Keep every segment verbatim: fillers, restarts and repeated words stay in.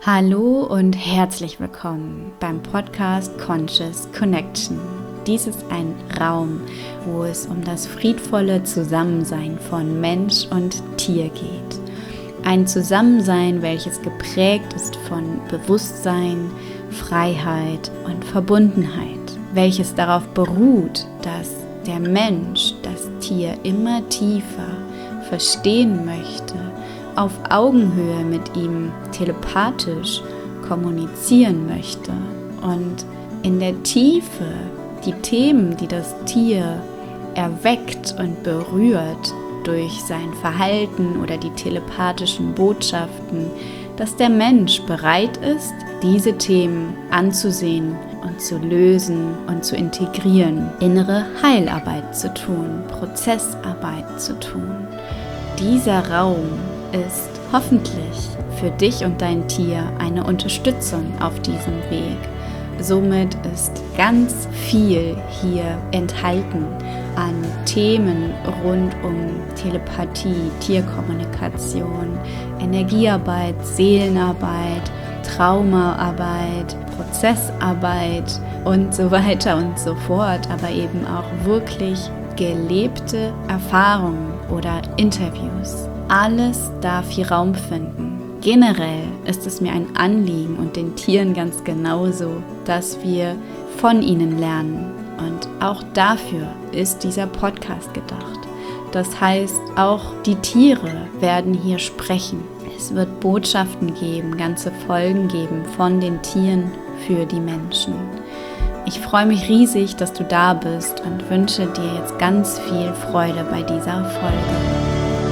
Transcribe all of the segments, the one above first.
Hallo und herzlich willkommen beim Podcast Conscious Connection. Dies ist ein Raum, wo es um das friedvolle Zusammensein von Mensch und Tier geht. Ein Zusammensein, welches geprägt ist von Bewusstsein, Freiheit und Verbundenheit, welches darauf beruht, dass der Mensch das Tier immer tiefer verstehen möchte, auf Augenhöhe mit ihm telepathisch kommunizieren möchte und in der Tiefe die Themen, die das Tier erweckt und berührt durch sein Verhalten oder die telepathischen Botschaften, dass der Mensch bereit ist, diese Themen anzusehen und zu lösen und zu integrieren, innere Heilarbeit zu tun, Prozessarbeit zu tun. Dieser Raum ist hoffentlich für dich und dein Tier eine Unterstützung auf diesem Weg. Somit ist ganz viel hier enthalten an Themen rund um Telepathie, Tierkommunikation, Energiearbeit, Seelenarbeit, Traumaarbeit, Prozessarbeit und so weiter und so fort, aber eben auch wirklich gelebte Erfahrungen oder Interviews. Alles darf hier Raum finden. Generell ist es mir ein Anliegen und den Tieren ganz genauso, dass wir von ihnen lernen. Und auch dafür ist dieser Podcast gedacht. Das heißt, auch die Tiere werden hier sprechen. Es wird Botschaften geben, ganze Folgen geben von den Tieren für die Menschen. Ich freue mich riesig, dass du da bist und wünsche dir jetzt ganz viel Freude bei dieser Folge.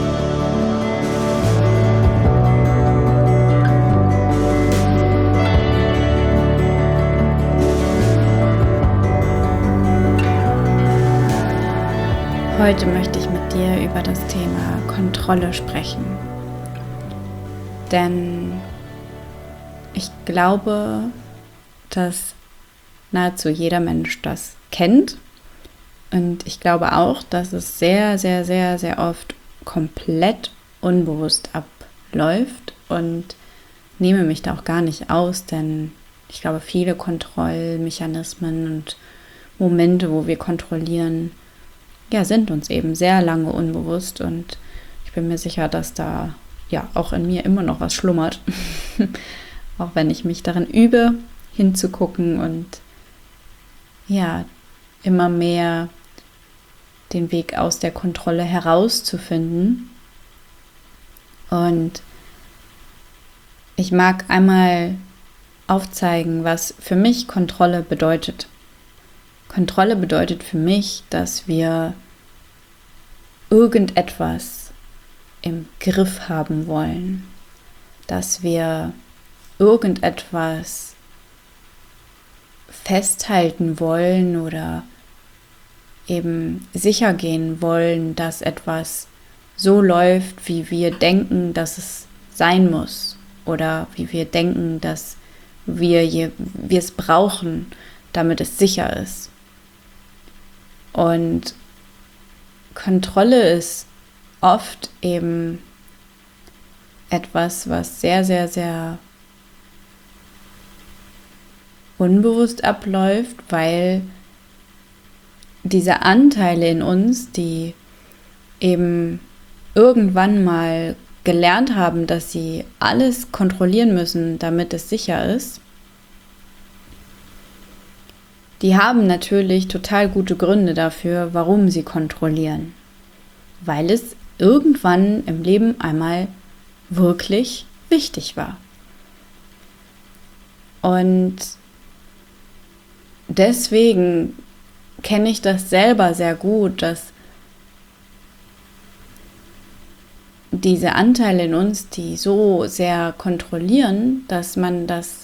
Heute möchte ich mit dir über das Thema Kontrolle sprechen, denn ich glaube, dass nahezu jeder Mensch das kennt und ich glaube auch, dass es sehr, sehr, sehr, sehr oft komplett unbewusst abläuft und nehme mich da auch gar nicht aus, denn ich glaube, viele Kontrollmechanismen und Momente, wo wir kontrollieren, ja, sind uns eben sehr lange unbewusst und ich bin mir sicher, dass da ja auch in mir immer noch was schlummert, auch wenn ich mich darin übe, hinzugucken und ja, immer mehr den Weg aus der Kontrolle herauszufinden. Und ich mag einmal aufzeigen, was für mich Kontrolle bedeutet. Kontrolle bedeutet für mich, dass wir irgendetwas im Griff haben wollen, dass wir irgendetwas festhalten wollen oder eben sicher gehen wollen, dass etwas so läuft, wie wir denken, dass es sein muss oder wie wir denken, dass wir, je, wir es brauchen, damit es sicher ist. Und Kontrolle ist oft eben etwas, was sehr, sehr, sehr unbewusst abläuft, weil diese Anteile in uns, die eben irgendwann mal gelernt haben, dass sie alles kontrollieren müssen, damit es sicher ist, die haben natürlich total gute Gründe dafür, warum sie kontrollieren. Weil es irgendwann im Leben einmal wirklich wichtig war. Und deswegen kenne ich das selber sehr gut, dass diese Anteile in uns, die so sehr kontrollieren, dass man das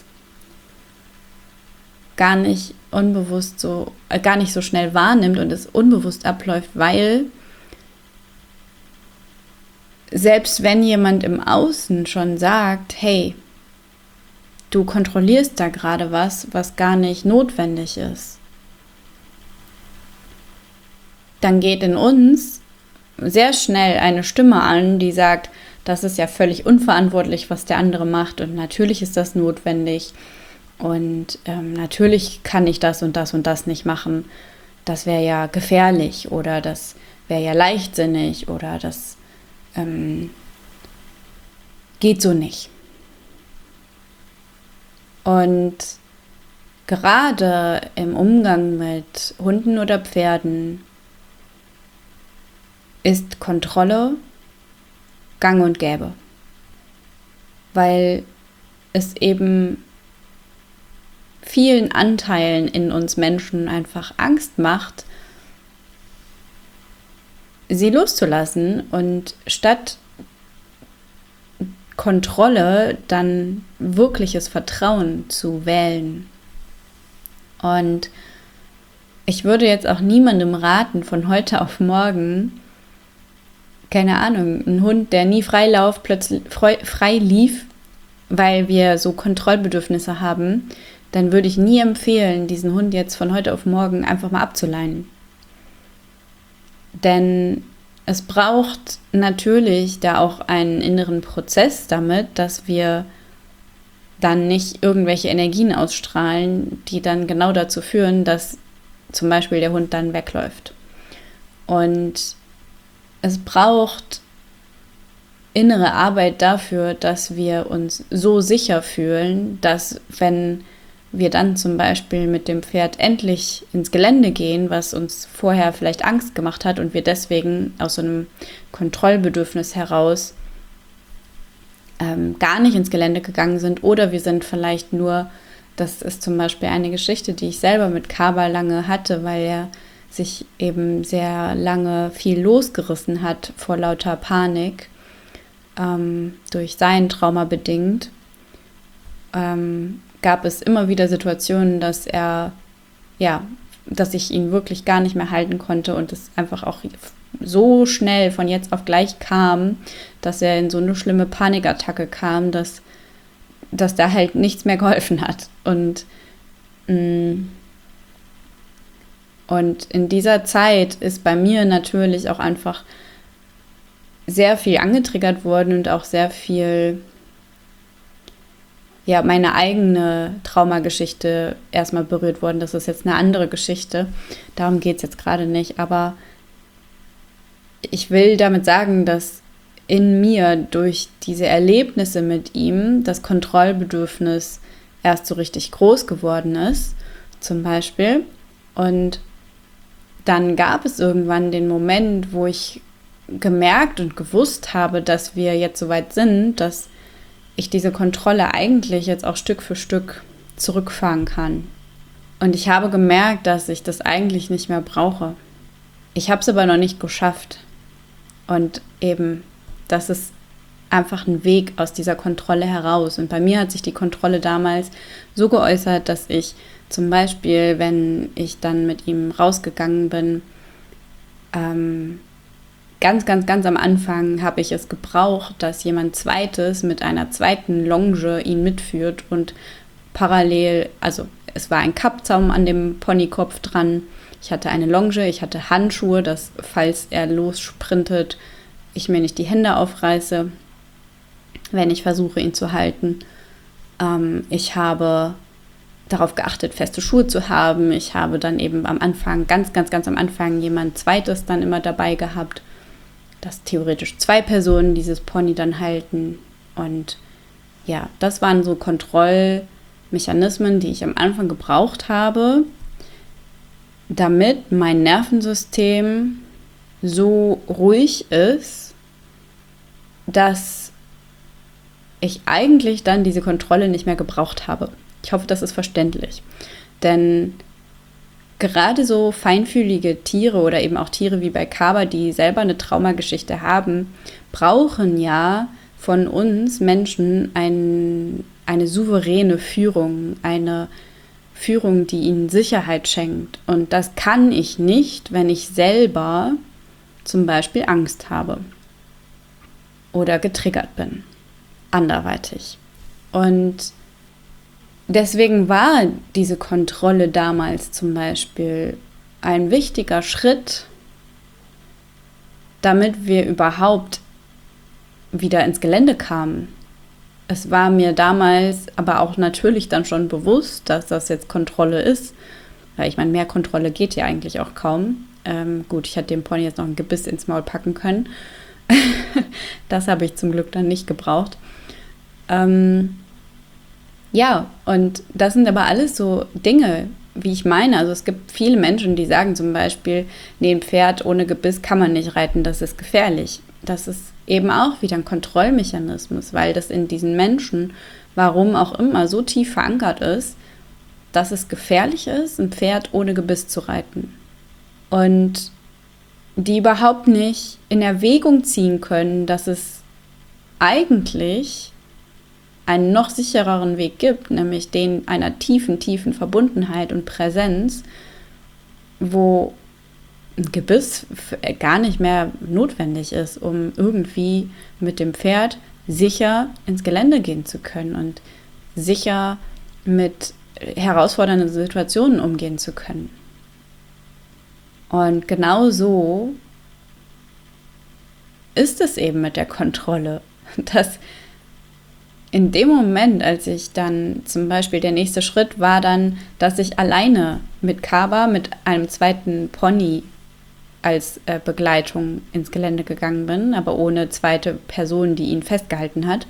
gar nicht unbewusst so, äh, gar nicht so schnell wahrnimmt und es unbewusst abläuft, weil selbst wenn jemand im Außen schon sagt, hey, du kontrollierst da gerade was, was gar nicht notwendig ist, dann geht in uns sehr schnell eine Stimme an, die sagt, das ist ja völlig unverantwortlich, was der andere macht und natürlich ist das notwendig und ähm, natürlich kann ich das und das und das nicht machen. Das wäre ja gefährlich oder das wäre ja leichtsinnig oder das ähm, geht so nicht. Und gerade im Umgang mit Hunden oder Pferden ist Kontrolle gang und gäbe, weil es eben vielen Anteilen in uns Menschen einfach Angst macht, sie loszulassen und statt Kontrolle dann wirkliches Vertrauen zu wählen. Und ich würde jetzt auch niemandem raten, von heute auf morgen, keine Ahnung, ein Hund, der nie frei lauft, plötzlich frei, frei lief, weil wir so Kontrollbedürfnisse haben, dann würde ich nie empfehlen, diesen Hund jetzt von heute auf morgen einfach mal abzuleihen. Denn es braucht natürlich da auch einen inneren Prozess damit, dass wir dann nicht irgendwelche Energien ausstrahlen, die dann genau dazu führen, dass zum Beispiel der Hund dann wegläuft. Und es braucht innere Arbeit dafür, dass wir uns so sicher fühlen, dass wenn wir dann zum Beispiel mit dem Pferd endlich ins Gelände gehen, was uns vorher vielleicht Angst gemacht hat und wir deswegen aus so einem Kontrollbedürfnis heraus ähm, gar nicht ins Gelände gegangen sind oder wir sind vielleicht nur, das ist zum Beispiel eine Geschichte, die ich selber mit Kaba lange hatte, weil er sich eben sehr lange viel losgerissen hat vor lauter Panik, ähm, durch sein Trauma bedingt, ähm, gab es immer wieder Situationen, dass er, ja, dass ich ihn wirklich gar nicht mehr halten konnte und es einfach auch so schnell von jetzt auf gleich kam, dass er in so eine schlimme Panikattacke kam, dass, dass da halt nichts mehr geholfen hat. Und, mh, und in dieser Zeit ist bei mir natürlich auch einfach sehr viel angetriggert worden und auch sehr viel, ja, meine eigene Traumageschichte erstmal berührt worden. Das ist jetzt eine andere Geschichte. Darum geht es jetzt gerade nicht. Aber ich will damit sagen, dass in mir durch diese Erlebnisse mit ihm das Kontrollbedürfnis erst so richtig groß geworden ist, zum Beispiel. Und dann gab es irgendwann den Moment, wo ich gemerkt und gewusst habe, dass wir jetzt so weit sind, dass ich diese Kontrolle eigentlich jetzt auch Stück für Stück zurückfahren kann. Und ich habe gemerkt, dass ich das eigentlich nicht mehr brauche. Ich habe es aber noch nicht geschafft. Und eben, das ist einfach ein Weg aus dieser Kontrolle heraus. Und bei mir hat sich die Kontrolle damals so geäußert, dass ich zum Beispiel, wenn ich dann mit ihm rausgegangen bin, ähm, Ganz, ganz, ganz am Anfang habe ich es gebraucht, dass jemand Zweites mit einer zweiten Longe ihn mitführt und parallel, also es war ein Kappzaum an dem Ponykopf dran, ich hatte eine Longe, ich hatte Handschuhe, dass falls er lossprintet, ich mir nicht die Hände aufreiße, wenn ich versuche, ihn zu halten. Ähm, ich habe darauf geachtet, feste Schuhe zu haben. Ich habe dann eben am Anfang, ganz, ganz, ganz am Anfang jemand Zweites dann immer dabei gehabt, dass theoretisch zwei Personen dieses Pony dann halten. Und ja, das waren so Kontrollmechanismen, die ich am Anfang gebraucht habe, damit mein Nervensystem so ruhig ist, dass ich eigentlich dann diese Kontrolle nicht mehr gebraucht habe. Ich hoffe, das ist verständlich. Denn gerade so feinfühlige Tiere oder eben auch Tiere wie bei Kaba, die selber eine Traumageschichte haben, brauchen ja von uns Menschen ein, eine souveräne Führung, eine Führung, die ihnen Sicherheit schenkt. Und das kann ich nicht, wenn ich selber zum Beispiel Angst habe oder getriggert bin, anderweitig. Und deswegen war diese Kontrolle damals zum Beispiel ein wichtiger Schritt, damit wir überhaupt wieder ins Gelände kam. Es war mir damals aber auch natürlich dann schon bewusst, dass das jetzt Kontrolle ist. Weil ich meine, mehr Kontrolle geht ja eigentlich auch kaum. Ähm, gut, ich hätte dem Pony jetzt noch ein Gebiss ins Maul packen können. Das habe ich zum Glück dann nicht gebraucht. Ähm, ja, und das sind aber alles so Dinge, wie ich meine. Also es gibt viele Menschen, die sagen zum Beispiel, nee, ein Pferd ohne Gebiss kann man nicht reiten, das ist gefährlich. Das ist eben auch wieder ein Kontrollmechanismus, weil das in diesen Menschen, warum auch immer, so tief verankert ist, dass es gefährlich ist, ein Pferd ohne Gebiss zu reiten. Und die überhaupt nicht in Erwägung ziehen können, dass es eigentlich einen noch sichereren Weg gibt, nämlich den einer tiefen, tiefen Verbundenheit und Präsenz, wo ein Gebiss gar nicht mehr notwendig ist, um irgendwie mit dem Pferd sicher ins Gelände gehen zu können und sicher mit herausfordernden Situationen umgehen zu können. Und genau so ist es eben mit der Kontrolle, dass in dem Moment, als ich dann zum Beispiel, der nächste Schritt war dann, dass ich alleine mit Kaba, mit einem zweiten Pony als äh, Begleitung ins Gelände gegangen bin, aber ohne zweite Person, die ihn festgehalten hat.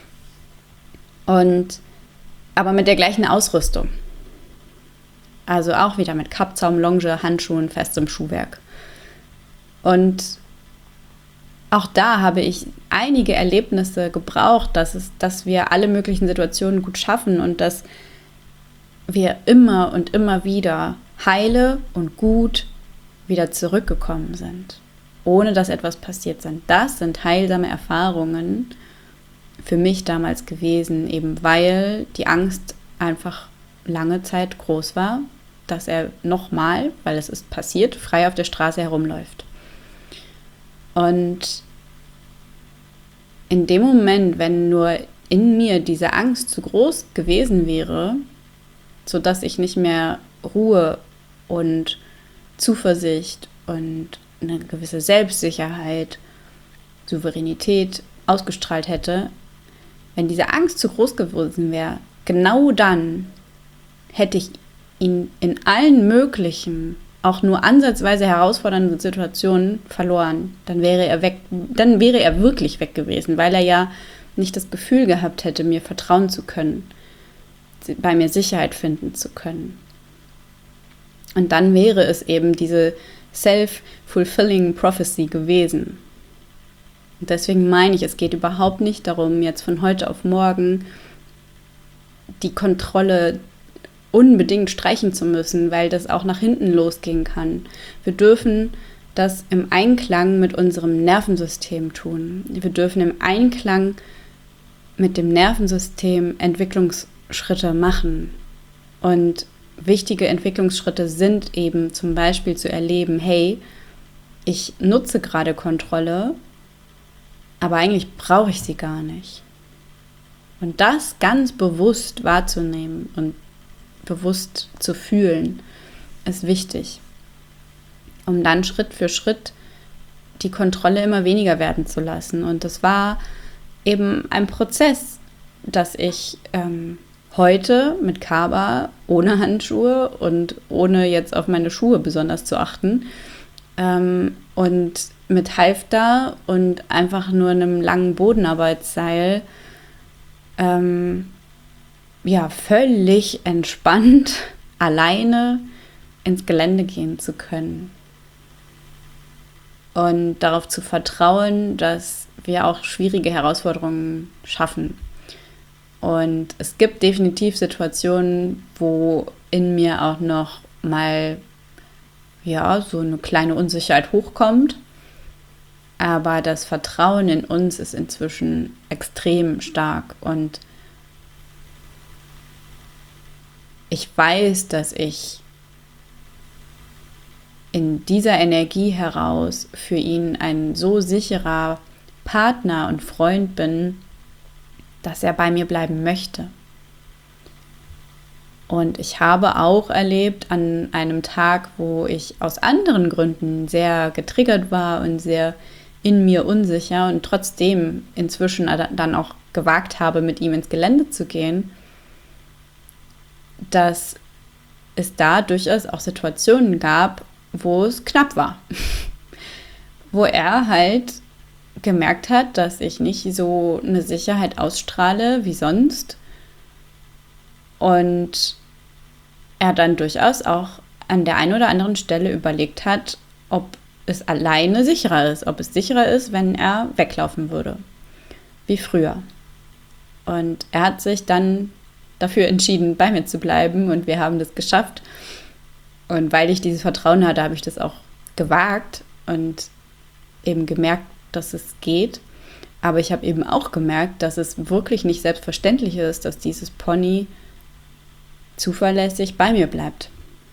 Und aber mit der gleichen Ausrüstung. Also auch wieder mit Kappzaum, Longe, Handschuhen, festem Schuhwerk. Und auch da habe ich einige Erlebnisse gebraucht, dass, es, dass wir alle möglichen Situationen gut schaffen und dass wir immer und immer wieder heile und gut wieder zurückgekommen sind, ohne dass etwas passiert ist. Das sind heilsame Erfahrungen für mich damals gewesen, eben weil die Angst einfach lange Zeit groß war, dass er nochmal, weil es ist passiert, frei auf der Straße herumläuft. Und in dem Moment, wenn nur in mir diese Angst zu groß gewesen wäre, sodass ich nicht mehr Ruhe und Zuversicht und eine gewisse Selbstsicherheit, Souveränität ausgestrahlt hätte, wenn diese Angst zu groß gewesen wäre, genau dann hätte ich ihn in allen möglichen, auch nur ansatzweise herausfordernden Situationen verloren. Dann wäre er weg, dann wäre er wirklich weg gewesen, weil er ja nicht das Gefühl gehabt hätte, mir vertrauen zu können, bei mir Sicherheit finden zu können. Und dann wäre es eben diese self-fulfilling prophecy gewesen. Und deswegen meine ich, es geht überhaupt nicht darum, jetzt von heute auf morgen die Kontrolle unbedingt streichen zu müssen, weil das auch nach hinten losgehen kann. Wir dürfen das im Einklang mit unserem Nervensystem tun. Wir dürfen im Einklang mit dem Nervensystem Entwicklungsschritte machen. Und wichtige Entwicklungsschritte sind eben zum Beispiel zu erleben, hey, ich nutze gerade Kontrolle, aber eigentlich brauche ich sie gar nicht. Und das ganz bewusst wahrzunehmen und bewusst zu fühlen, ist wichtig, um dann Schritt für Schritt die Kontrolle immer weniger werden zu lassen. Und das war eben ein Prozess, dass ich ähm, heute mit Kaba ohne Handschuhe und ohne jetzt auf meine Schuhe besonders zu achten ähm, und mit Halfter und einfach nur einem langen Bodenarbeitsseil ähm, ja, völlig entspannt alleine ins Gelände gehen zu können. Und darauf zu vertrauen, dass wir auch schwierige Herausforderungen schaffen. Und es gibt definitiv Situationen, wo in mir auch noch mal ja, so eine kleine Unsicherheit hochkommt. Aber das Vertrauen in uns ist inzwischen extrem stark und ich weiß, dass ich in dieser Energie heraus für ihn ein so sicherer Partner und Freund bin, dass er bei mir bleiben möchte. Und ich habe auch erlebt an einem Tag, wo ich aus anderen Gründen sehr getriggert war und sehr in mir unsicher und trotzdem inzwischen dann auch gewagt habe, mit ihm ins Gelände zu gehen, dass es da durchaus auch Situationen gab, wo es knapp war. Wo er halt gemerkt hat, dass ich nicht so eine Sicherheit ausstrahle wie sonst. Und er dann durchaus auch an der einen oder anderen Stelle überlegt hat, ob es alleine sicherer ist, ob es sicherer ist, wenn er weglaufen würde, wie früher. Und er hat sich dann dafür entschieden, bei mir zu bleiben und wir haben das geschafft. Und weil ich dieses Vertrauen hatte, habe ich das auch gewagt und eben gemerkt, dass es geht. Aber ich habe eben auch gemerkt, dass es wirklich nicht selbstverständlich ist, dass dieses Pony zuverlässig bei mir bleibt.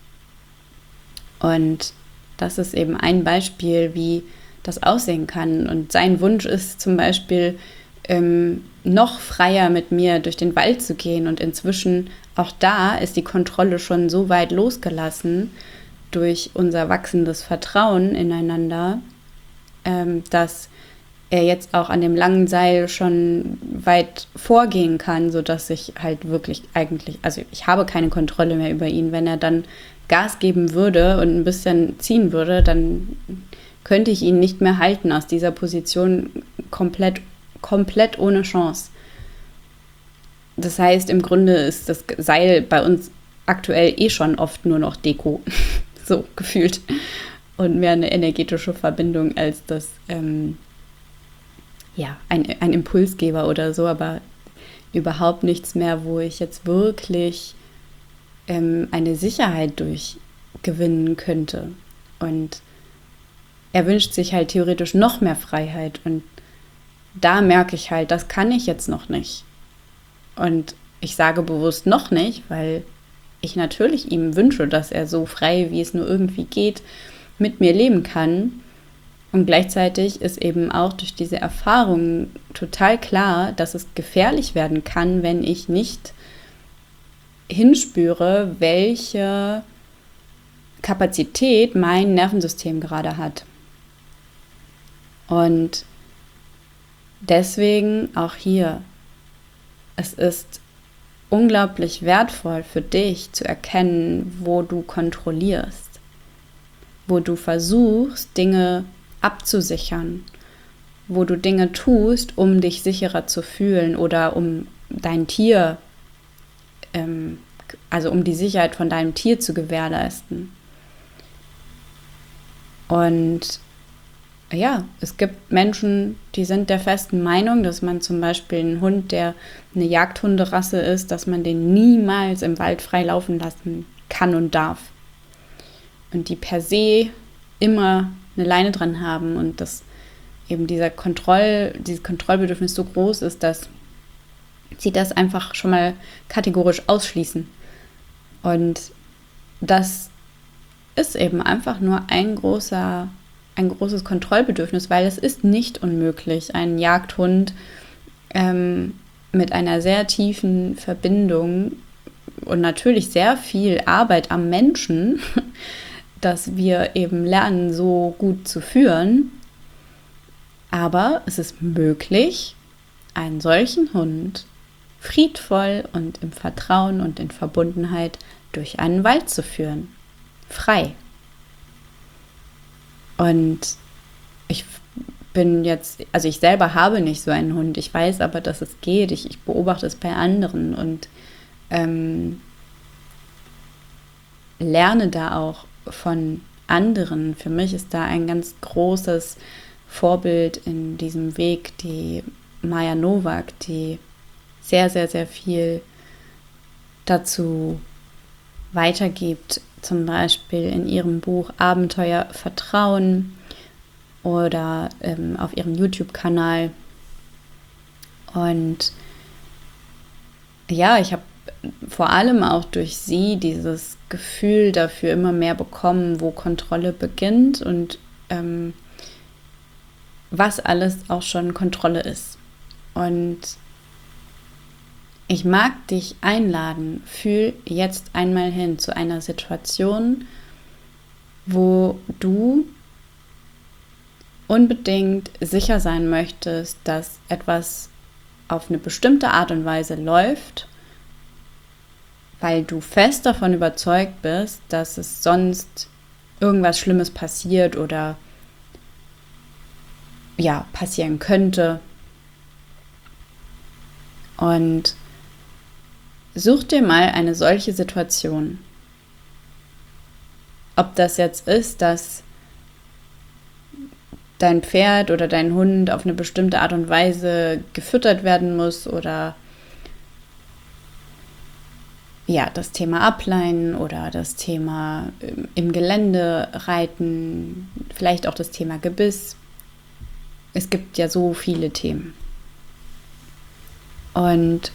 Und das ist eben ein Beispiel, wie das aussehen kann. Und sein Wunsch ist zum Beispiel, ähm, noch freier mit mir durch den Wald zu gehen. Und inzwischen, auch da ist die Kontrolle schon so weit losgelassen durch unser wachsendes Vertrauen ineinander, ähm, dass er jetzt auch an dem langen Seil schon weit vorgehen kann, sodass ich halt wirklich eigentlich, also ich habe keine Kontrolle mehr über ihn. Wenn er dann Gas geben würde und ein bisschen ziehen würde, dann könnte ich ihn nicht mehr halten aus dieser Position, komplett, komplett ohne Chance. Das heißt, im Grunde ist das Seil bei uns aktuell eh schon oft nur noch Deko, so gefühlt, und mehr eine energetische Verbindung als das, ähm, ja, ein, ein Impulsgeber oder so, aber überhaupt nichts mehr, wo ich jetzt wirklich ähm, eine Sicherheit durchgewinnen könnte. Und er wünscht sich halt theoretisch noch mehr Freiheit und da merke ich halt, das kann ich jetzt noch nicht. Und ich sage bewusst noch nicht, weil ich natürlich ihm wünsche, dass er so frei, wie es nur irgendwie geht, mit mir leben kann. Und gleichzeitig ist eben auch durch diese Erfahrung total klar, dass es gefährlich werden kann, wenn ich nicht hinspüre, welche Kapazität mein Nervensystem gerade hat. Und deswegen auch hier, es ist unglaublich wertvoll für dich zu erkennen, wo du kontrollierst, wo du versuchst, Dinge abzusichern, wo du Dinge tust, um dich sicherer zu fühlen oder um dein Tier, ähm, also um die Sicherheit von deinem Tier zu gewährleisten. Und ja, es gibt Menschen, die sind der festen Meinung, dass man zum Beispiel einen Hund, der eine Jagdhunderasse ist, dass man den niemals im Wald frei laufen lassen kann und darf. Und die per se immer eine Leine dran haben und dass eben dieser Kontroll, dieses Kontrollbedürfnis so groß ist, dass sie das einfach schon mal kategorisch ausschließen. Und das ist eben einfach nur ein großer, ein großes Kontrollbedürfnis, weil es ist nicht unmöglich, einen Jagdhund ähm, mit einer sehr tiefen Verbindung und natürlich sehr viel Arbeit am Menschen, dass wir eben lernen, so gut zu führen. Aber es ist möglich, einen solchen Hund friedvoll und im Vertrauen und in Verbundenheit durch einen Wald zu führen. Frei. Und ich bin jetzt, also ich selber habe nicht so einen Hund, ich weiß aber, dass es geht, ich, ich beobachte es bei anderen und ähm, lerne da auch von anderen. Für mich ist da ein ganz großes Vorbild in diesem Weg die Maja Nowak, die sehr, sehr, sehr viel dazu weitergibt, zum Beispiel in ihrem Buch Abenteuer Vertrauen oder ähm, auf ihrem YouTube-Kanal. Und ja, ich habe vor allem auch durch sie dieses Gefühl dafür immer mehr bekommen, wo Kontrolle beginnt und ähm, was alles auch schon Kontrolle ist. Und ich mag dich einladen, fühl jetzt einmal hin zu einer Situation, wo du unbedingt sicher sein möchtest, dass etwas auf eine bestimmte Art und Weise läuft, weil du fest davon überzeugt bist, dass es sonst irgendwas Schlimmes passiert oder ja, passieren könnte. Und such dir mal eine solche Situation. Ob das jetzt ist, dass dein Pferd oder dein Hund auf eine bestimmte Art und Weise gefüttert werden muss oder ja, das Thema Ableinen oder das Thema im Gelände reiten, vielleicht auch das Thema Gebiss. Es gibt ja so viele Themen. Und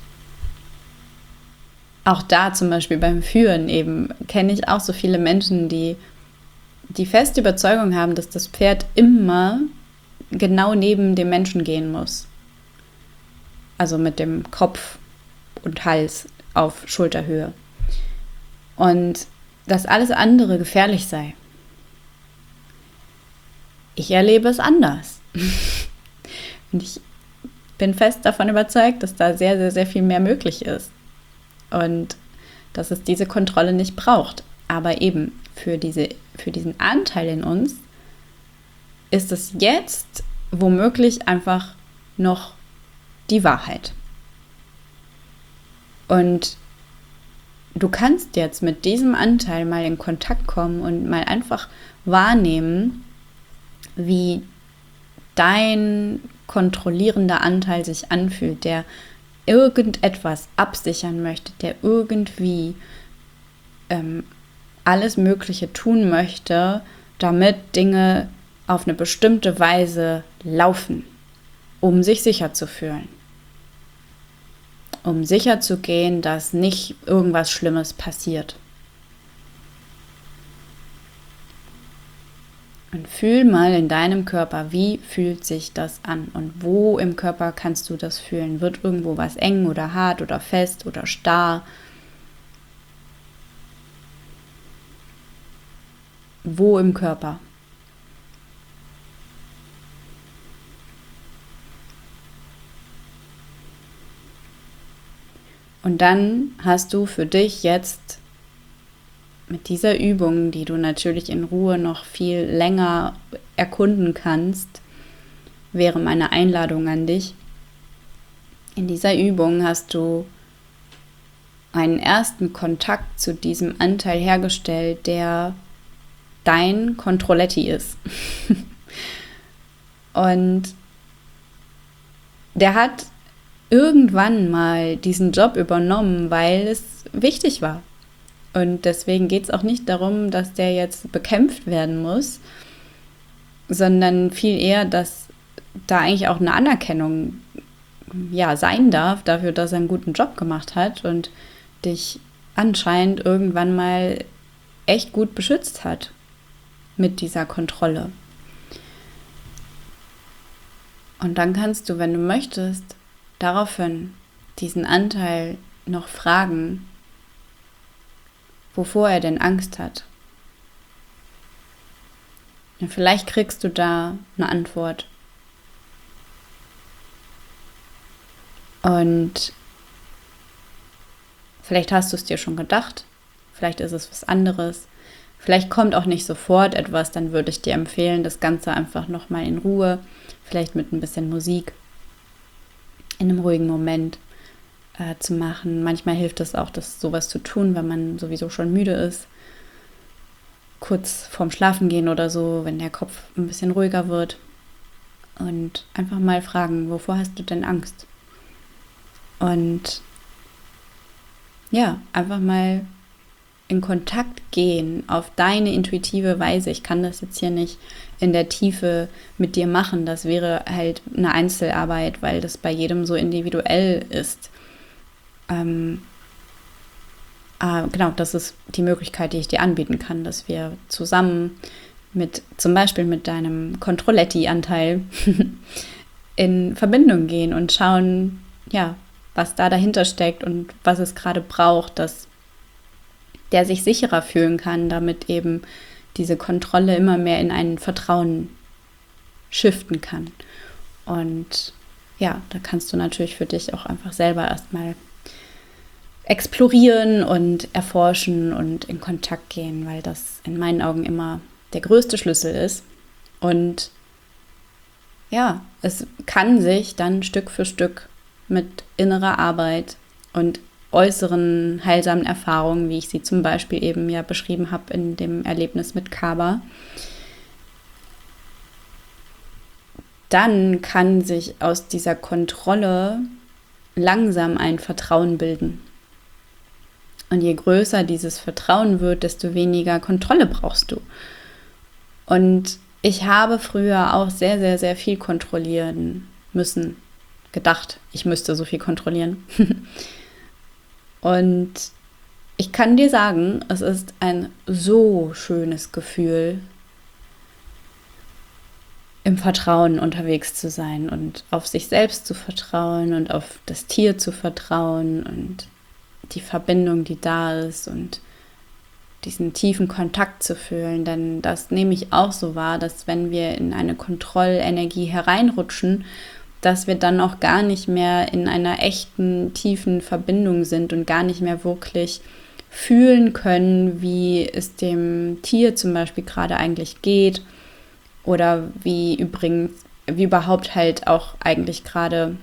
auch da zum Beispiel beim Führen eben kenne ich auch so viele Menschen, die die feste Überzeugung haben, dass das Pferd immer genau neben dem Menschen gehen muss. Also mit dem Kopf und Hals auf Schulterhöhe. Und dass alles andere gefährlich sei. Ich erlebe es anders. Und ich bin fest davon überzeugt, dass da sehr, sehr, sehr viel mehr möglich ist. Und dass es diese Kontrolle nicht braucht. Aber eben für, diese, für diesen Anteil in uns ist es jetzt womöglich einfach noch die Wahrheit. Und du kannst jetzt mit diesem Anteil mal in Kontakt kommen und mal einfach wahrnehmen, wie dein kontrollierender Anteil sich anfühlt, der irgendetwas absichern möchte, der irgendwie ähm, alles Mögliche tun möchte, damit Dinge auf eine bestimmte Weise laufen, um sich sicher zu fühlen. Um sicher zu gehen, dass nicht irgendwas Schlimmes passiert. Und fühl mal in deinem Körper, wie fühlt sich das an und wo im Körper kannst du das fühlen? Wird irgendwo was eng oder hart oder fest oder starr? Wo im Körper? Und dann hast du für dich jetzt mit dieser Übung, die du natürlich in Ruhe noch viel länger erkunden kannst, wäre meine Einladung an dich. In dieser Übung hast du einen ersten Kontakt zu diesem Anteil hergestellt, der dein Controletti ist. Und der hat irgendwann mal diesen Job übernommen, weil es wichtig war. Und deswegen geht es auch nicht darum, dass der jetzt bekämpft werden muss, sondern viel eher, dass da eigentlich auch eine Anerkennung ja, sein darf dafür, dass er einen guten Job gemacht hat und dich anscheinend irgendwann mal echt gut beschützt hat mit dieser Kontrolle. Und dann kannst du, wenn du möchtest, daraufhin diesen Anteil noch fragen, wovor er denn Angst hat. Und vielleicht kriegst du da eine Antwort. Und vielleicht hast du es dir schon gedacht, vielleicht ist es was anderes. Vielleicht kommt auch nicht sofort etwas, dann würde ich dir empfehlen, das Ganze einfach nochmal in Ruhe, vielleicht mit ein bisschen Musik, in einem ruhigen Moment äh, zu machen. Manchmal hilft es auch, das sowas zu tun, wenn man sowieso schon müde ist. Kurz vorm Schlafengehen oder so, wenn der Kopf ein bisschen ruhiger wird. Und einfach mal fragen, wovor hast du denn Angst? Und ja, einfach mal in Kontakt gehen auf deine intuitive Weise. Ich kann das jetzt hier nicht in der Tiefe mit dir machen. Das wäre halt eine Einzelarbeit, weil das bei jedem so individuell ist. Ähm, äh, genau, das ist die Möglichkeit, die ich dir anbieten kann, dass wir zusammen mit, zum Beispiel mit deinem Controletti-Anteil in Verbindung gehen und schauen, ja, was da dahinter steckt und was es gerade braucht, dass der sich sicherer fühlen kann, damit eben diese Kontrolle immer mehr in ein Vertrauen shiften kann. Und ja, da kannst du natürlich für dich auch einfach selber erstmal explorieren und erforschen und in Kontakt gehen, weil das in meinen Augen immer der größte Schlüssel ist. Und ja, es kann sich dann Stück für Stück mit innerer Arbeit und äußeren heilsamen Erfahrungen, wie ich sie zum Beispiel eben ja beschrieben habe in dem Erlebnis mit Kaba, dann kann sich aus dieser Kontrolle langsam ein Vertrauen bilden. Und je größer dieses Vertrauen wird, desto weniger Kontrolle brauchst du. Und ich habe früher auch sehr, sehr, sehr viel kontrollieren müssen. Gedacht, ich müsste so viel kontrollieren. Und ich kann dir sagen, es ist ein so schönes Gefühl, im Vertrauen unterwegs zu sein und auf sich selbst zu vertrauen und auf das Tier zu vertrauen und die Verbindung, die da ist und diesen tiefen Kontakt zu fühlen. Denn das nehme ich auch so wahr, dass wenn wir in eine Kontrollenergie hereinrutschen, dass wir dann auch gar nicht mehr in einer echten, tiefen Verbindung sind und gar nicht mehr wirklich fühlen können, wie es dem Tier zum Beispiel gerade eigentlich geht oder wie übrigens, wie überhaupt halt auch eigentlich gerade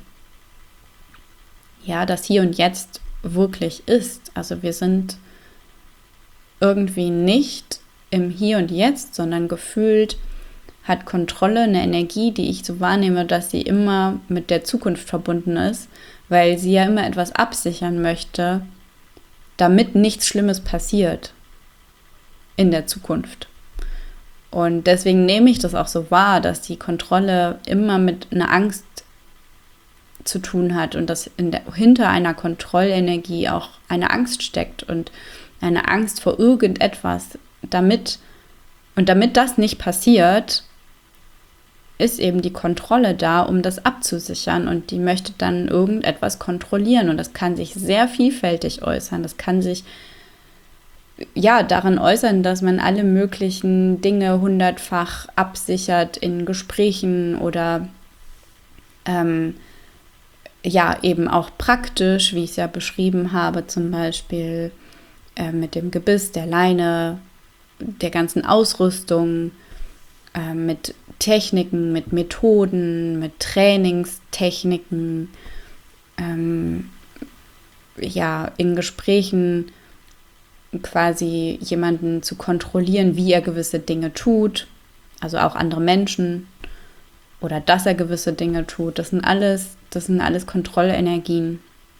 ja, das Hier und Jetzt wirklich ist. Also wir sind irgendwie nicht im Hier und Jetzt, sondern gefühlt hat Kontrolle eine Energie, die ich so wahrnehme, dass sie immer mit der Zukunft verbunden ist, weil sie ja immer etwas absichern möchte, damit nichts Schlimmes passiert in der Zukunft. Und deswegen nehme ich das auch so wahr, dass die Kontrolle immer mit einer Angst zu tun hat und dass in der, hinter einer Kontrollenergie auch eine Angst steckt und eine Angst vor irgendetwas, damit und damit das nicht passiert, ist eben die Kontrolle da, um das abzusichern und die möchte dann irgendetwas kontrollieren und das kann sich sehr vielfältig äußern. Das kann sich ja darin äußern, dass man alle möglichen Dinge hundertfach absichert in Gesprächen oder ähm, ja eben auch praktisch, wie ich es ja beschrieben habe, zum Beispiel äh, mit dem Gebiss, der Leine, der ganzen Ausrüstung, äh, mit Techniken, mit Methoden, mit Trainingstechniken, ähm, ja, in Gesprächen quasi jemanden zu kontrollieren, wie er gewisse Dinge tut, also auch andere Menschen oder dass er gewisse Dinge tut. Das sind alles, das sind alles Kontrollenergien.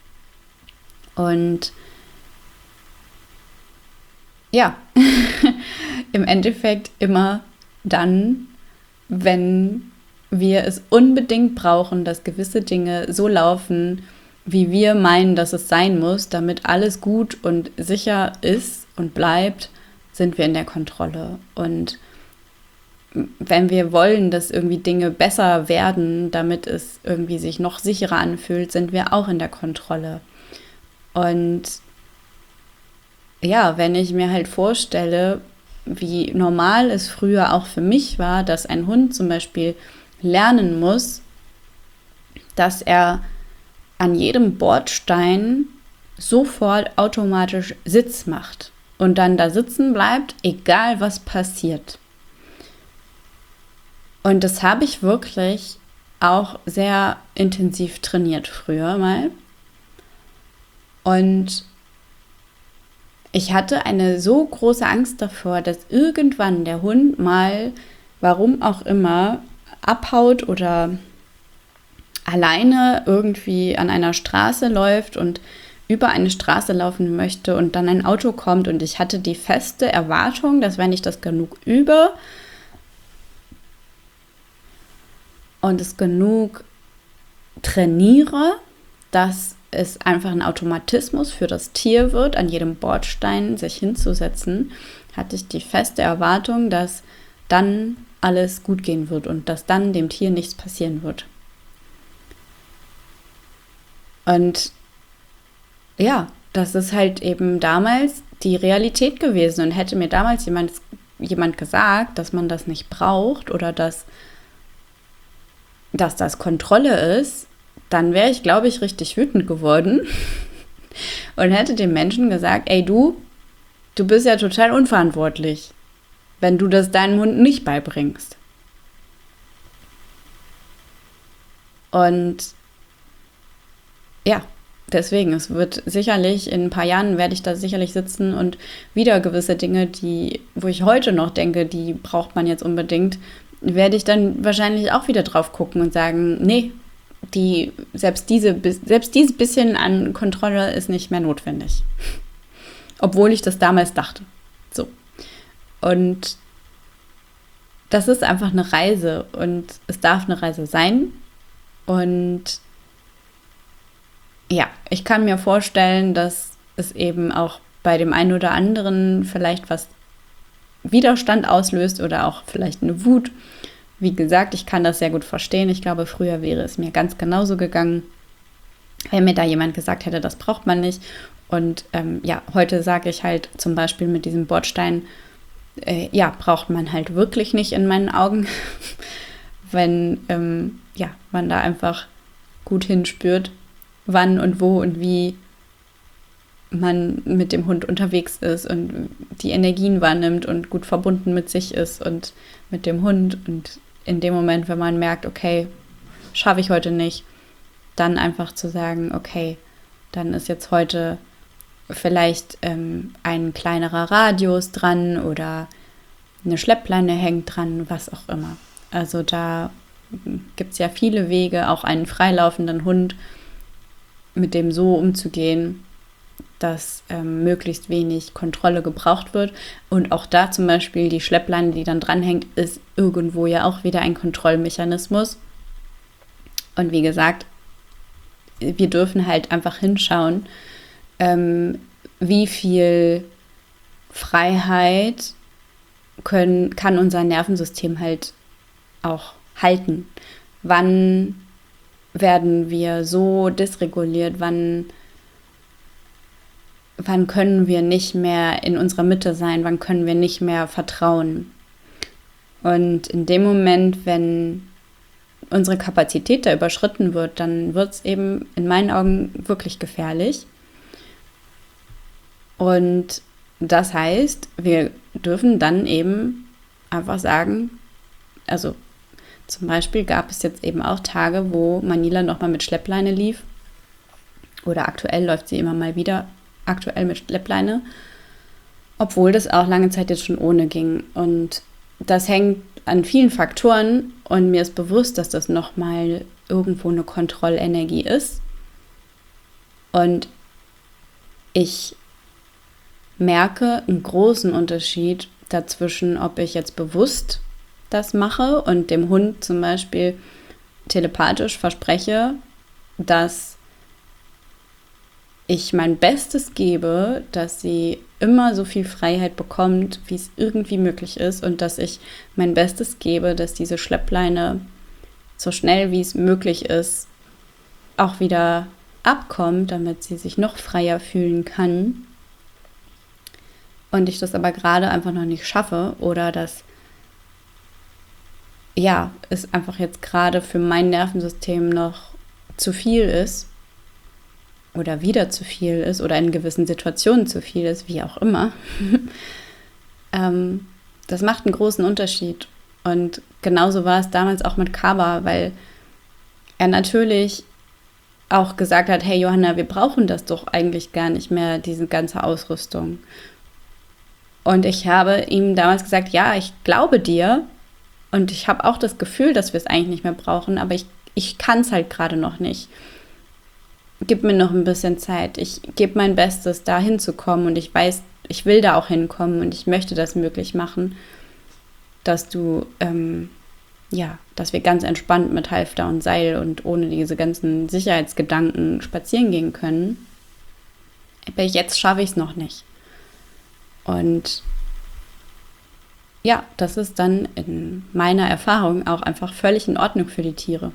Und ja, im Endeffekt immer dann, wenn wir es unbedingt brauchen, dass gewisse Dinge so laufen, wie wir meinen, dass es sein muss, damit alles gut und sicher ist und bleibt, sind wir in der Kontrolle. Und wenn wir wollen, dass irgendwie Dinge besser werden, damit es irgendwie sich noch sicherer anfühlt, sind wir auch in der Kontrolle. Und ja, wenn ich mir halt vorstelle, wie normal es früher auch für mich war, dass ein Hund zum Beispiel lernen muss, dass er an jedem Bordstein sofort automatisch Sitz macht und dann da sitzen bleibt, egal was passiert. Und das habe ich wirklich auch sehr intensiv trainiert früher mal. Und ich hatte eine so große Angst davor, dass irgendwann der Hund mal, warum auch immer, abhaut oder alleine irgendwie an einer Straße läuft und über eine Straße laufen möchte und dann ein Auto kommt. Und ich hatte die feste Erwartung, dass wenn ich das genug übe und es genug trainiere, dass es einfach ein Automatismus für das Tier wird, an jedem Bordstein sich hinzusetzen, hatte ich die feste Erwartung, dass dann alles gut gehen wird und dass dann dem Tier nichts passieren wird. Und ja, das ist halt eben damals die Realität gewesen. Und hätte mir damals jemand, jemand gesagt, dass man das nicht braucht oder dass dass das Kontrolle ist, dann wäre ich, glaube ich, richtig wütend geworden und hätte dem Menschen gesagt, ey du, du bist ja total unverantwortlich, wenn du das deinem Hund nicht beibringst. Und ja, deswegen, es wird sicherlich, in ein paar Jahren werde ich da sicherlich sitzen und wieder gewisse Dinge, die, wo ich heute noch denke, die braucht man jetzt unbedingt, werde ich dann wahrscheinlich auch wieder drauf gucken und sagen, nee, die, selbst, diese, selbst dieses bisschen an Kontrolle ist nicht mehr notwendig. Obwohl ich das damals dachte. So. Und das ist einfach eine Reise und es darf eine Reise sein. Und ja, ich kann mir vorstellen, dass es eben auch bei dem einen oder anderen vielleicht was Widerstand auslöst oder auch vielleicht eine Wut. Wie gesagt, ich kann das sehr gut verstehen. Ich glaube, früher wäre es mir ganz genauso gegangen, wenn mir da jemand gesagt hätte, das braucht man nicht. Und ähm, ja, heute sage ich halt zum Beispiel mit diesem Bordstein, äh, ja, braucht man halt wirklich nicht in meinen Augen, wenn ähm, ja, man da einfach gut hinspürt, wann und wo und wie man mit dem Hund unterwegs ist und die Energien wahrnimmt und gut verbunden mit sich ist und mit dem Hund. Und in dem Moment, wenn man merkt, okay, schaffe ich heute nicht, dann einfach zu sagen, okay, dann ist jetzt heute vielleicht ähm, ein kleinerer Radius dran oder eine Schleppleine hängt dran, was auch immer. Also da gibt es ja viele Wege, auch einen freilaufenden Hund mit dem so umzugehen, dass ähm, möglichst wenig Kontrolle gebraucht wird. Und auch da zum Beispiel die Schleppleine, die dann dranhängt, ist irgendwo ja auch wieder ein Kontrollmechanismus. Und wie gesagt, wir dürfen halt einfach hinschauen, ähm, wie viel Freiheit können, kann unser Nervensystem halt auch halten. Wann werden wir so dysreguliert, wann, wann können wir nicht mehr in unserer Mitte sein, wann können wir nicht mehr vertrauen. Und in dem Moment, wenn unsere Kapazität da überschritten wird, dann wird es eben in meinen Augen wirklich gefährlich. Und das heißt, wir dürfen dann eben einfach sagen, also zum Beispiel gab es jetzt eben auch Tage, wo Manila nochmal mit Schleppleine lief. Oder aktuell läuft sie immer mal wieder aktuell mit Schleppleine. Obwohl das auch lange Zeit jetzt schon ohne ging. Und das hängt an vielen Faktoren. Und mir ist bewusst, dass das nochmal irgendwo eine Kontrollenergie ist. Und ich merke einen großen Unterschied dazwischen, ob ich jetzt bewusst das mache und dem Hund zum Beispiel telepathisch verspreche, dass ich mein Bestes gebe, dass sie immer so viel Freiheit bekommt, wie es irgendwie möglich ist und dass ich mein Bestes gebe, dass diese Schleppleine so schnell wie es möglich ist auch wieder abkommt, damit sie sich noch freier fühlen kann. Und ich das aber gerade einfach noch nicht schaffe oder dass ja, es einfach jetzt gerade für mein Nervensystem noch zu viel ist oder wieder zu viel ist oder in gewissen Situationen zu viel ist, wie auch immer. ähm, das macht einen großen Unterschied. Und genauso war es damals auch mit Kaba, weil er natürlich auch gesagt hat, hey Johanna, wir brauchen das doch eigentlich gar nicht mehr, diese ganze Ausrüstung. Und ich habe ihm damals gesagt, ja, ich glaube dir, und ich habe auch das Gefühl, dass wir es eigentlich nicht mehr brauchen, aber ich, ich kann es halt gerade noch nicht. Gib mir noch ein bisschen Zeit. Ich gebe mein Bestes, da hinzukommen und ich weiß, ich will da auch hinkommen und ich möchte das möglich machen, dass du, ähm, ja, dass wir ganz entspannt mit Halfter und Seil und ohne diese ganzen Sicherheitsgedanken spazieren gehen können. Aber jetzt schaffe ich es noch nicht. Und ja, das ist dann in meiner Erfahrung auch einfach völlig in Ordnung für die Tiere.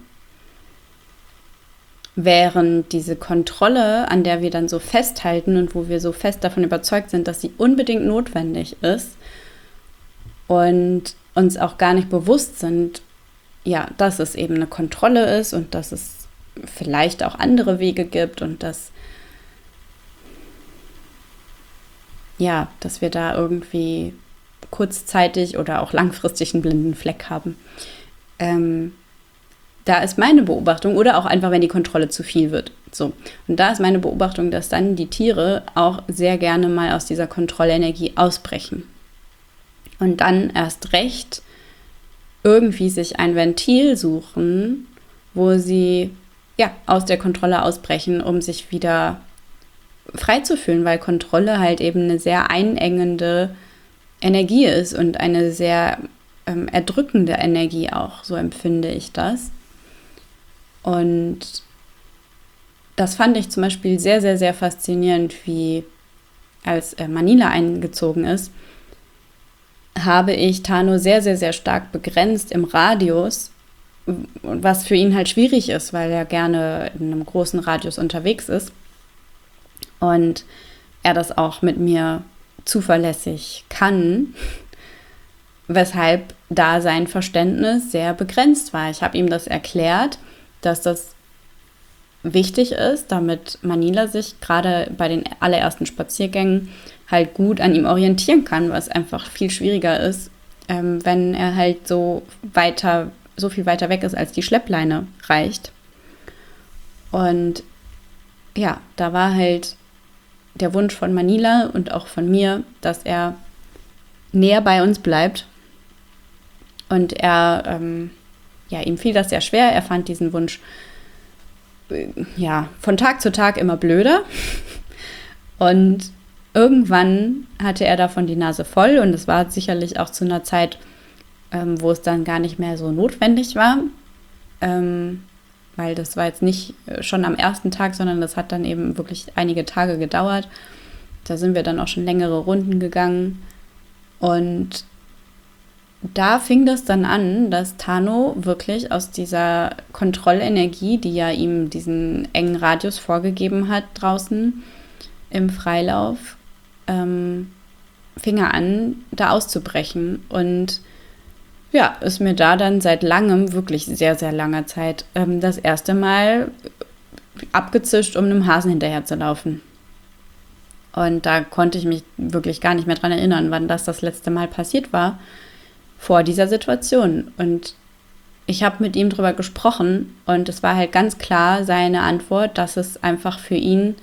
Während diese Kontrolle, an der wir dann so festhalten und wo wir so fest davon überzeugt sind, dass sie unbedingt notwendig ist und uns auch gar nicht bewusst sind, ja, dass es eben eine Kontrolle ist und dass es vielleicht auch andere Wege gibt und dass, ja, dass wir da irgendwie kurzzeitig oder auch langfristig einen blinden Fleck haben. Ähm, da ist meine Beobachtung, oder auch einfach, wenn die Kontrolle zu viel wird. So. Und da ist meine Beobachtung, dass dann die Tiere auch sehr gerne mal aus dieser Kontrollenergie ausbrechen. Und dann erst recht irgendwie sich ein Ventil suchen, wo sie ja aus der Kontrolle ausbrechen, um sich wieder frei zu fühlen, weil Kontrolle halt eben eine sehr einengende Energie ist und eine sehr ähm, erdrückende Energie auch, so empfinde ich das. Und das fand ich zum Beispiel sehr, sehr, sehr faszinierend, wie als äh, Manila eingezogen ist, habe ich Tano sehr, sehr, sehr stark begrenzt im Radius, was für ihn halt schwierig ist, weil er gerne in einem großen Radius unterwegs ist und er das auch mit mir zuverlässig kann, weshalb da sein Verständnis sehr begrenzt war. Ich habe ihm das erklärt, dass das wichtig ist, damit Manila sich gerade bei den allerersten Spaziergängen halt gut an ihm orientieren kann, was einfach viel schwieriger ist, ähm, wenn er halt so weiter, so viel weiter weg ist, als die Schleppleine reicht. Und ja, da war halt der Wunsch von Manila und auch von mir, dass er näher bei uns bleibt. Und er, ähm, ja, ihm fiel das sehr schwer. Er fand diesen Wunsch äh, ja, von Tag zu Tag immer blöder. Und irgendwann hatte er davon die Nase voll und es war sicherlich auch zu einer Zeit, ähm, wo es dann gar nicht mehr so notwendig war, ähm, weil das war jetzt nicht schon am ersten Tag, sondern das hat dann eben wirklich einige Tage gedauert. Da sind wir dann auch schon längere Runden gegangen und da fing das dann an, dass Tano wirklich aus dieser Kontrollenergie, die ja ihm diesen engen Radius vorgegeben hat draußen im Freilauf, ähm, fing er an, da auszubrechen. Und ja, ist mir da dann seit langem, wirklich sehr, sehr langer Zeit, ähm, das erste Mal abgezischt, um einem Hasen hinterher zu laufen. Und da konnte ich mich wirklich gar nicht mehr dran erinnern, wann das das letzte Mal passiert war, vor dieser Situation. Und ich habe mit ihm drüber gesprochen und es war halt ganz klar seine Antwort, dass es einfach für ihn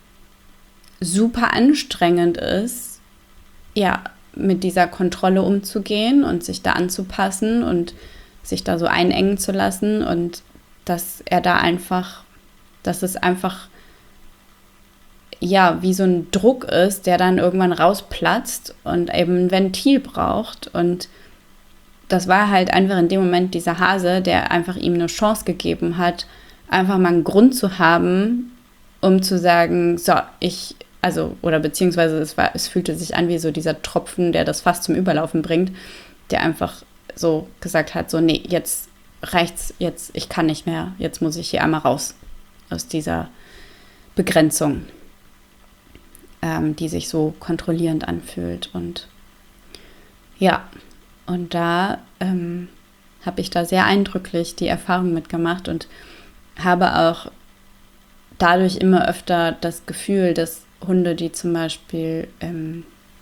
super anstrengend ist, ja, mit dieser Kontrolle umzugehen und sich da anzupassen und sich da so einengen zu lassen und dass er da einfach, dass es einfach ja wie so ein Druck ist, der dann irgendwann rausplatzt und eben ein Ventil braucht. Und das war halt einfach in dem Moment dieser Hase, der einfach ihm eine Chance gegeben hat, einfach mal einen Grund zu haben, um zu sagen, so, ich Also, oder beziehungsweise es, war, es fühlte sich an wie so dieser Tropfen, der das Fass zum Überlaufen bringt, der einfach so gesagt hat, so, nee, jetzt reicht's, jetzt, ich kann nicht mehr, jetzt muss ich hier einmal raus aus dieser Begrenzung, ähm, die sich so kontrollierend anfühlt. Und ja, und da ähm, habe ich da sehr eindrücklich die Erfahrung mitgemacht und habe auch dadurch immer öfter das Gefühl, dass Hunde, die zum Beispiel ähm,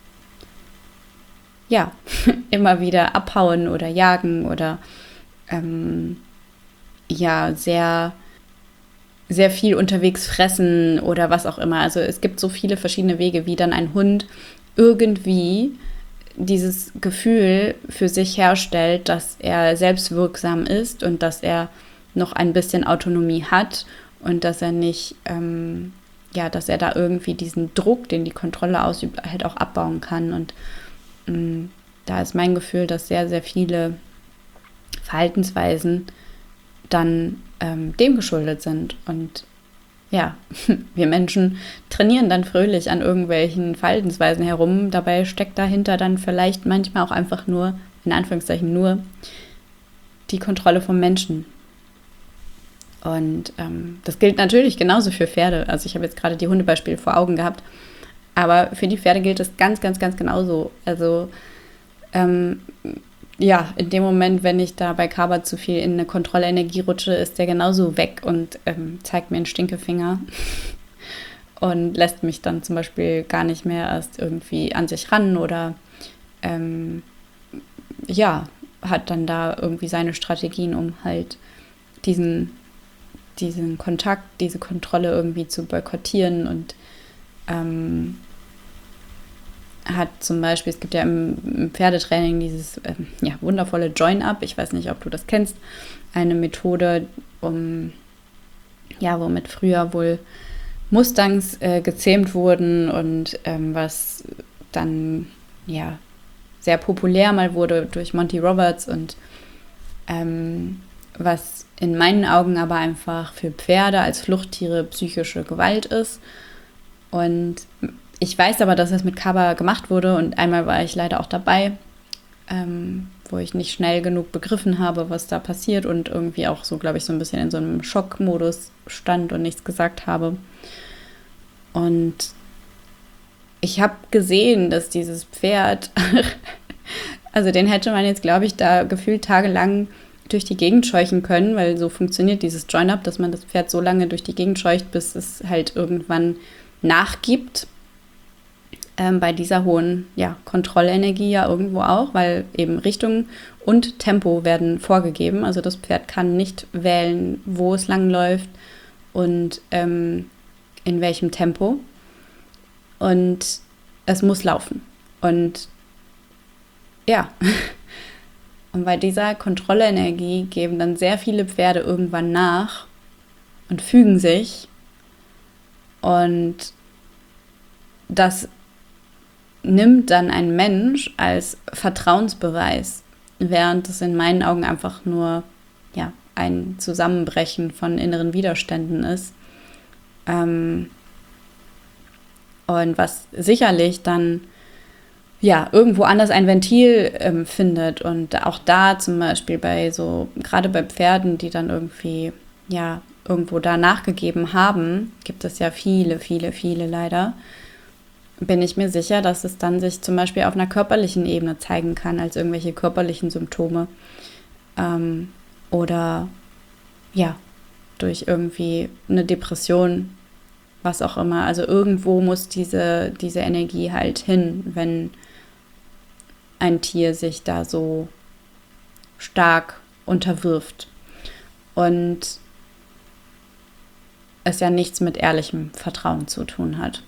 ja, immer wieder abhauen oder jagen oder ähm, ja, sehr, sehr viel unterwegs fressen oder was auch immer. Also es gibt so viele verschiedene Wege, wie dann ein Hund irgendwie dieses Gefühl für sich herstellt, dass er selbstwirksam ist und dass er noch ein bisschen Autonomie hat und dass er nicht ähm, ja, dass er da irgendwie diesen Druck, den die Kontrolle ausübt, halt auch abbauen kann. Und mh, da ist mein Gefühl, dass sehr, sehr viele Verhaltensweisen dann ähm, dem geschuldet sind. Und ja, wir Menschen trainieren dann fröhlich an irgendwelchen Verhaltensweisen herum. Dabei steckt dahinter dann vielleicht manchmal auch einfach nur, in Anführungszeichen nur, die Kontrolle vom Menschen. Und ähm, das gilt natürlich genauso für Pferde. Also ich habe jetzt gerade die Hundebeispiele vor Augen gehabt. Aber für die Pferde gilt es ganz, ganz, ganz genauso. Also ähm, ja, in dem Moment, wenn ich da bei Kaba zu viel in eine Kontrollenergie rutsche, ist der genauso weg und ähm, zeigt mir einen Stinkefinger und lässt mich dann zum Beispiel gar nicht mehr erst irgendwie an sich ran oder ähm, ja, hat dann da irgendwie seine Strategien, um halt diesen, diesen Kontakt, diese Kontrolle irgendwie zu boykottieren und ähm, hat zum Beispiel, es gibt ja im, im Pferdetraining dieses ähm, ja, wundervolle Join-Up, ich weiß nicht, ob du das kennst, eine Methode, um, ja, womit früher wohl Mustangs äh, gezähmt wurden und ähm, was dann, ja, sehr populär mal wurde durch Monty Roberts und ähm, was in meinen Augen aber einfach für Pferde als Fluchttiere psychische Gewalt ist. Und ich weiß aber, dass das mit Kaba gemacht wurde und einmal war ich leider auch dabei, ähm, wo ich nicht schnell genug begriffen habe, was da passiert und irgendwie auch so, glaube ich, so ein bisschen in so einem Schockmodus stand und nichts gesagt habe. Und ich habe gesehen, dass dieses Pferd, also den hätte man jetzt, glaube ich, da gefühlt tagelang durch die Gegend scheuchen können, weil so funktioniert dieses Join-Up, dass man das Pferd so lange durch die Gegend scheucht, bis es halt irgendwann nachgibt. Ähm, bei dieser hohen ja, Kontrollenergie ja irgendwo auch, weil eben Richtung und Tempo werden vorgegeben. Also das Pferd kann nicht wählen, wo es langläuft und ähm, in welchem Tempo. Und es muss laufen. Und ja, und bei dieser Kontrollenergie geben dann sehr viele Pferde irgendwann nach und fügen sich. Und das nimmt dann ein Mensch als Vertrauensbeweis, während es in meinen Augen einfach nur ja, ein Zusammenbrechen von inneren Widerständen ist. Ähm, und was sicherlich dann ja, irgendwo anders ein Ventil ähm, findet. Und auch da zum Beispiel bei so, gerade bei Pferden, die dann irgendwie, ja, irgendwo da nachgegeben haben, gibt es ja viele, viele, viele leider, bin ich mir sicher, dass es dann sich zum Beispiel auf einer körperlichen Ebene zeigen kann, als irgendwelche körperlichen Symptome. Ähm, oder, ja, durch irgendwie eine Depression, was auch immer. Also irgendwo muss diese, diese Energie halt hin, wenn ein Tier sich da so stark unterwirft. Und es ja nichts mit ehrlichem Vertrauen zu tun hat.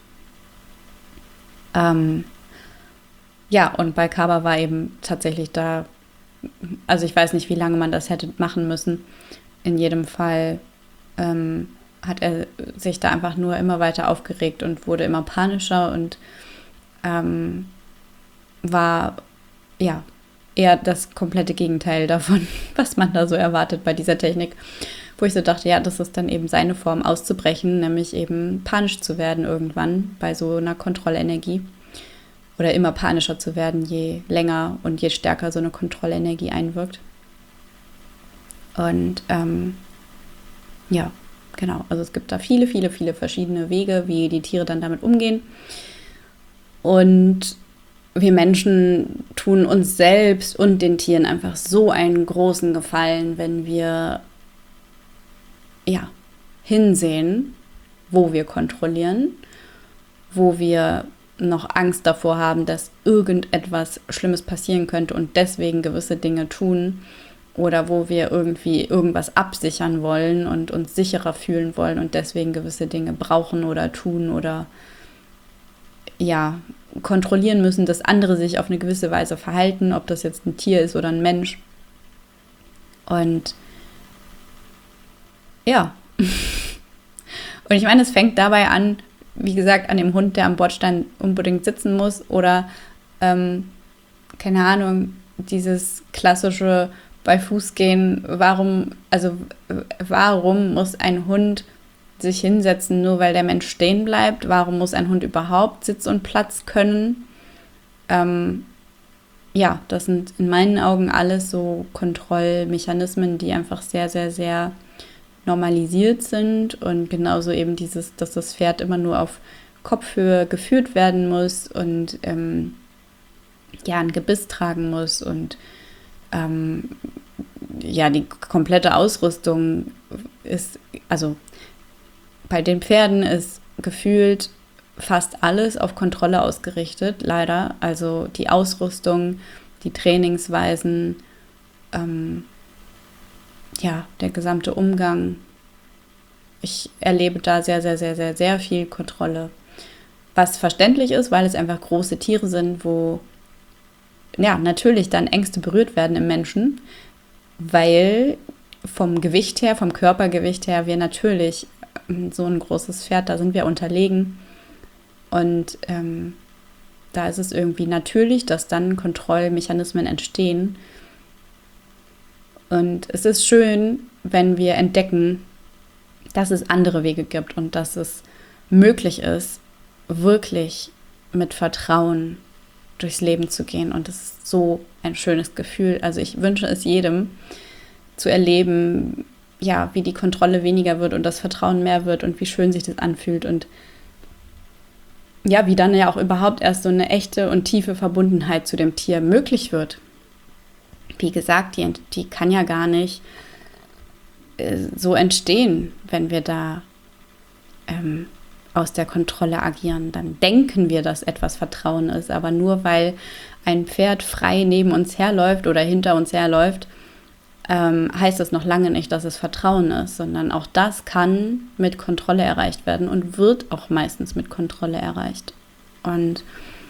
Ähm, ja, und bei Kaba war eben tatsächlich da, also ich weiß nicht, wie lange man das hätte machen müssen. In jedem Fall ähm, hat er sich da einfach nur immer weiter aufgeregt und wurde immer panischer und ähm, war ja eher das komplette Gegenteil davon, was man da so erwartet bei dieser Technik. Wo ich so dachte, ja, das ist dann eben seine Form auszubrechen, nämlich eben panisch zu werden irgendwann bei so einer Kontrollenergie. Oder immer panischer zu werden, je länger und je stärker so eine Kontrollenergie einwirkt. Und ähm, ja, genau. Also es gibt da viele, viele, viele verschiedene Wege, wie die Tiere dann damit umgehen. Und wir Menschen tun uns selbst und den Tieren einfach so einen großen Gefallen, wenn wir ja, hinsehen, wo wir kontrollieren, wo wir noch Angst davor haben, dass irgendetwas Schlimmes passieren könnte und deswegen gewisse Dinge tun oder wo wir irgendwie irgendwas absichern wollen und uns sicherer fühlen wollen und deswegen gewisse Dinge brauchen oder tun oder ja, kontrollieren müssen, dass andere sich auf eine gewisse Weise verhalten, ob das jetzt ein Tier ist oder ein Mensch. Und ja. Und ich meine, es fängt dabei an, wie gesagt, an dem Hund, der am Bordstein unbedingt sitzen muss oder, ähm, keine Ahnung, dieses klassische bei Fuß gehen, warum, also warum muss ein Hund sich hinsetzen, nur weil der Mensch stehen bleibt? Warum muss ein Hund überhaupt Sitz und Platz können? Ähm, ja, das sind in meinen Augen alles so Kontrollmechanismen, die einfach sehr, sehr, sehr normalisiert sind und genauso eben dieses, dass das Pferd immer nur auf Kopfhöhe geführt werden muss und ähm, ja, ein Gebiss tragen muss und ähm, ja, die komplette Ausrüstung ist, also bei den Pferden ist gefühlt fast alles auf Kontrolle ausgerichtet, leider. Also die Ausrüstung, die Trainingsweisen, ähm, ja, der gesamte Umgang. Ich erlebe da sehr, sehr, sehr, sehr, sehr viel Kontrolle. Was verständlich ist, weil es einfach große Tiere sind, wo ja natürlich dann Ängste berührt werden im Menschen, weil vom Gewicht her, vom Körpergewicht her, wir natürlich so ein großes Pferd, da sind wir unterlegen. Und ähm, da ist es irgendwie natürlich, dass dann Kontrollmechanismen entstehen. Und es ist schön, wenn wir entdecken, dass es andere Wege gibt und dass es möglich ist, wirklich mit Vertrauen durchs Leben zu gehen. Und das ist so ein schönes Gefühl. Also ich wünsche es jedem zu erleben, ja, wie die Kontrolle weniger wird und das Vertrauen mehr wird und wie schön sich das anfühlt und ja, wie dann ja auch überhaupt erst so eine echte und tiefe Verbundenheit zu dem Tier möglich wird. Wie gesagt, die, die kann ja gar nicht äh, so entstehen, wenn wir da ähm, aus der Kontrolle agieren. Dann denken wir, dass etwas Vertrauen ist, aber nur weil ein Pferd frei neben uns herläuft oder hinter uns herläuft, ähm, heißt das noch lange nicht, dass es Vertrauen ist, sondern auch das kann mit Kontrolle erreicht werden und wird auch meistens mit Kontrolle erreicht. Und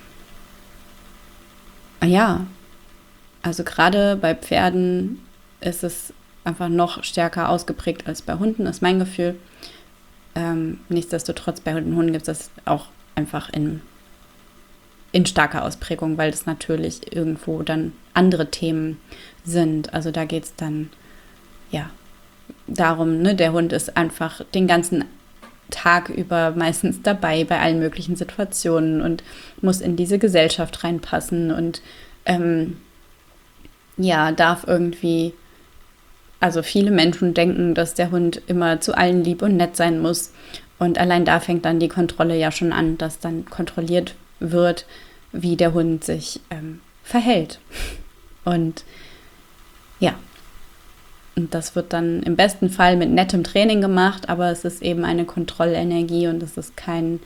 ja, also gerade bei Pferden ist es einfach noch stärker ausgeprägt als bei Hunden, ist mein Gefühl. Ähm, nichtsdestotrotz, bei Hunden, Hunden gibt es das auch einfach in, in starker Ausprägung, weil das natürlich irgendwo dann andere Themen sind. Also da geht es dann ja darum, ne, der Hund ist einfach den ganzen Tag über meistens dabei bei allen möglichen Situationen und muss in diese Gesellschaft reinpassen und ähm, ja, darf irgendwie, also viele Menschen denken, dass der Hund immer zu allen lieb und nett sein muss und allein da fängt dann die Kontrolle ja schon an, dass dann kontrolliert wird, wie der Hund sich ähm, verhält. Und ja, und das wird dann im besten Fall mit nettem Training gemacht, aber es ist eben eine Kontrollenergie und es ist kein,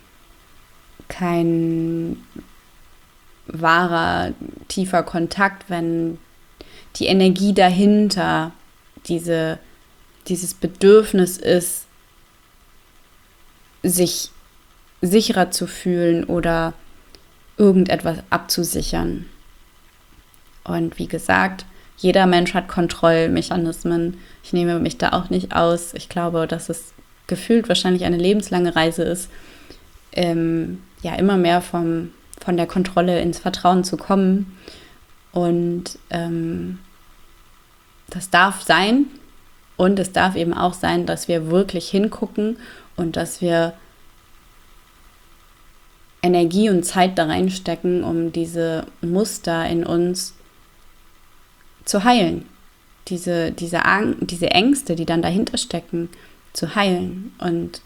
kein wahrer, tiefer Kontakt, wenn die Energie dahinter diese, dieses Bedürfnis ist, sich sicherer zu fühlen oder irgendetwas abzusichern. Und wie gesagt, jeder Mensch hat Kontrollmechanismen. Ich nehme mich da auch nicht aus. Ich glaube, dass es gefühlt wahrscheinlich eine lebenslange Reise ist, ähm, ja, immer mehr vom, von der Kontrolle ins Vertrauen zu kommen. Und ähm, das darf sein. Und es darf eben auch sein, dass wir wirklich hingucken und dass wir Energie und Zeit da reinstecken, um diese Muster in uns zu heilen, diese, diese, Ang- diese Ängste, die dann dahinter stecken, zu heilen und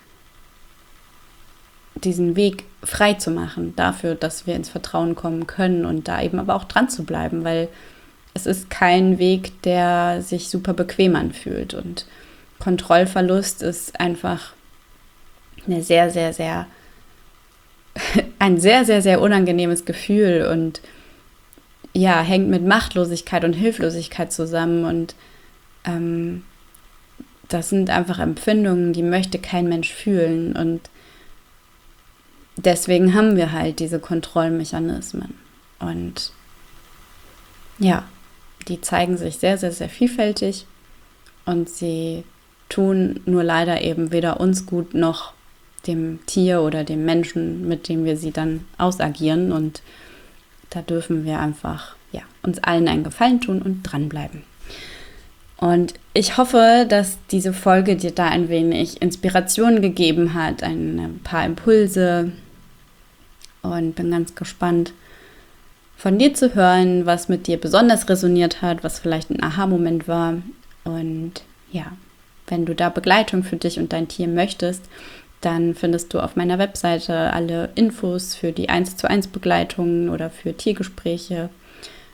diesen Weg frei zu machen dafür, dass wir ins Vertrauen kommen können und da eben aber auch dran zu bleiben, weil es ist kein Weg, der sich super bequem anfühlt und Kontrollverlust ist einfach eine sehr, sehr, sehr ein sehr, sehr, sehr unangenehmes Gefühl und ja, hängt mit Machtlosigkeit und Hilflosigkeit zusammen und ähm, das sind einfach Empfindungen, die möchte kein Mensch fühlen und deswegen haben wir halt diese Kontrollmechanismen und ja, die zeigen sich sehr, sehr, sehr vielfältig und sie tun nur leider eben weder uns gut noch dem Tier oder dem Menschen, mit dem wir sie dann ausagieren und da dürfen wir einfach ja, uns allen einen Gefallen tun und dranbleiben. Und ich hoffe, dass diese Folge dir da ein wenig Inspiration gegeben hat, ein paar Impulse und bin ganz gespannt, von dir zu hören, was mit dir besonders resoniert hat, was vielleicht ein Aha-Moment war. Und ja, wenn du da Begleitung für dich und dein Tier möchtest, dann findest du auf meiner Webseite alle Infos für die eins zu eins Begleitungen oder für Tiergespräche.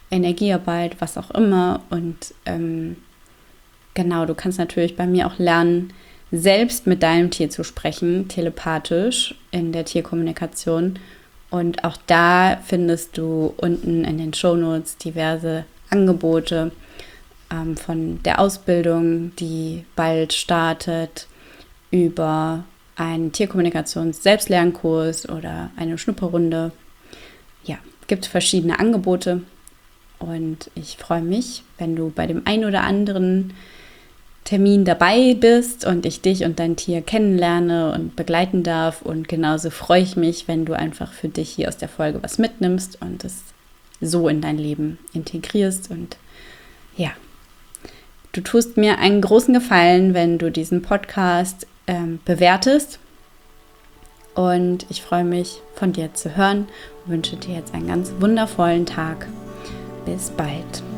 Energiearbeit, was auch immer. Und ähm, genau, du kannst natürlich bei mir auch lernen, selbst mit deinem Tier zu sprechen, telepathisch in der Tierkommunikation. Und auch da findest du unten in den Shownotes diverse Angebote ähm, von der Ausbildung, die bald startet, über einen Tierkommunikations-Selbstlernkurs oder eine Schnupperrunde. Ja, gibt verschiedene Angebote und ich freue mich, wenn du bei dem einen oder anderen Termin dabei bist und ich dich und dein Tier kennenlerne und begleiten darf. Und genauso freue ich mich, wenn du einfach für dich hier aus der Folge was mitnimmst und es so in dein Leben integrierst. Und ja, du tust mir einen großen Gefallen, wenn du diesen Podcast ähm, bewertest. Und ich freue mich, von dir zu hören und wünsche dir jetzt einen ganz wundervollen Tag. Bis bald.